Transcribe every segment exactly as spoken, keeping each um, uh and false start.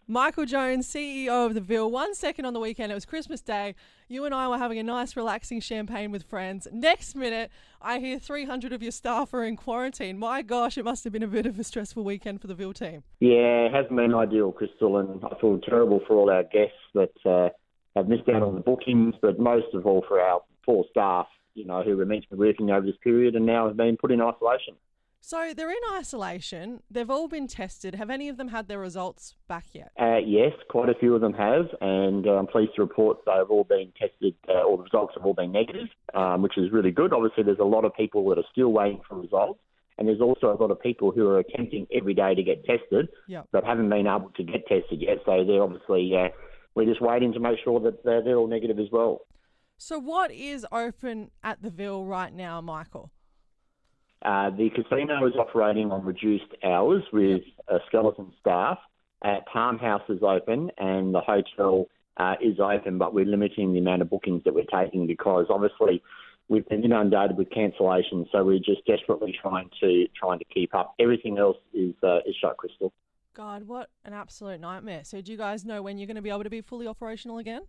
Michael Jones, C E O of The Ville. One second on the weekend, it was Christmas Day. You and I were having a nice, relaxing champagne with friends. Next minute, I hear three hundred of your staff are in quarantine. My gosh, it must have been a bit of a stressful weekend for the Ville team. Yeah, it hasn't been ideal, Crystal, and I feel terrible for all our guests that uh, have missed out on the bookings, but most of all for our poor staff, you know, who were meant to be working over this period and now have been put in isolation. So they're in isolation. They've all been tested. Have any of them had their results back yet? Uh, yes, quite a few of them have, and uh, I'm pleased to report they've all been tested, uh, all the results have all been negative, um, which is really good. Obviously, there's a lot of people that are still waiting for results, and there's also a lot of people who are attempting every day to get tested, Yep. but haven't been able to get tested yet. So they're obviously, uh, we're just waiting to make sure that they're, they're all negative as well. So what is open at the Ville right now, Michael? Uh, the casino is operating on reduced hours with uh, skeleton staff. Uh, Palm House is open and the hotel uh, is open, but we're limiting the amount of bookings that we're taking because obviously we've been inundated with cancellations, so we're just desperately trying to trying to keep up. Everything else is uh, is shut, Crystal. God, what an absolute nightmare. So do you guys know when you're going to be able to be fully operational again?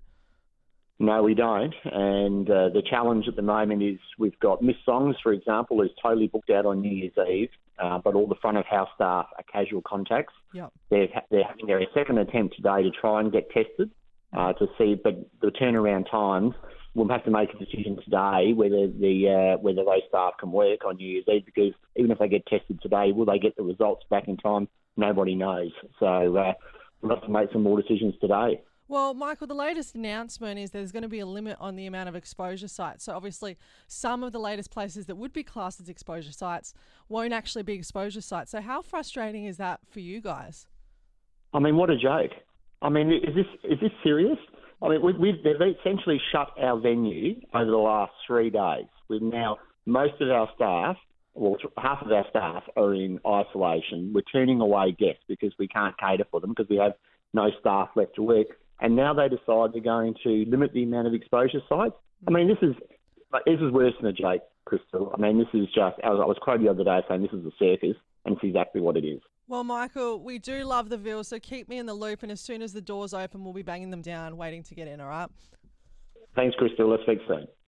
No, we don't. And uh, the challenge at the moment is we've got Miss Songs, for example, is totally booked out on New Year's Eve, uh, but all the front of house staff are casual contacts. Yep. They're, they're having their second attempt today to try and get tested uh, to see, but the turnaround times, we'll have to make a decision today whether the uh, whether those staff can work on New Year's Eve, because even if they get tested today, will they get the results back in time? Nobody knows. So uh, we'll have to make some more decisions today. Well, Michael, the latest announcement is there's going to be a limit on the amount of exposure sites. So obviously some of the latest places that would be classed as exposure sites won't actually be exposure sites. So how frustrating is that for you guys? I mean, what a joke. I mean, is this is this serious? I mean, we, we've, they've essentially shut our venue over the last three days. We've now, most of our staff, well, half of our staff are in isolation. We're turning away guests because we can't cater for them because we have no staff left to work. And now they decide they're going to limit the amount of exposure sites. I mean, this is this is worse than a joke, Crystal. I mean, this is just, I was, I was quoted the other day saying this is a circus, and it's exactly what it is. Well, Michael, we do love the Ville, so keep me in the loop, and as soon as the doors open, we'll be banging them down, waiting to get in, all right? Thanks, Crystal. Let's speak soon.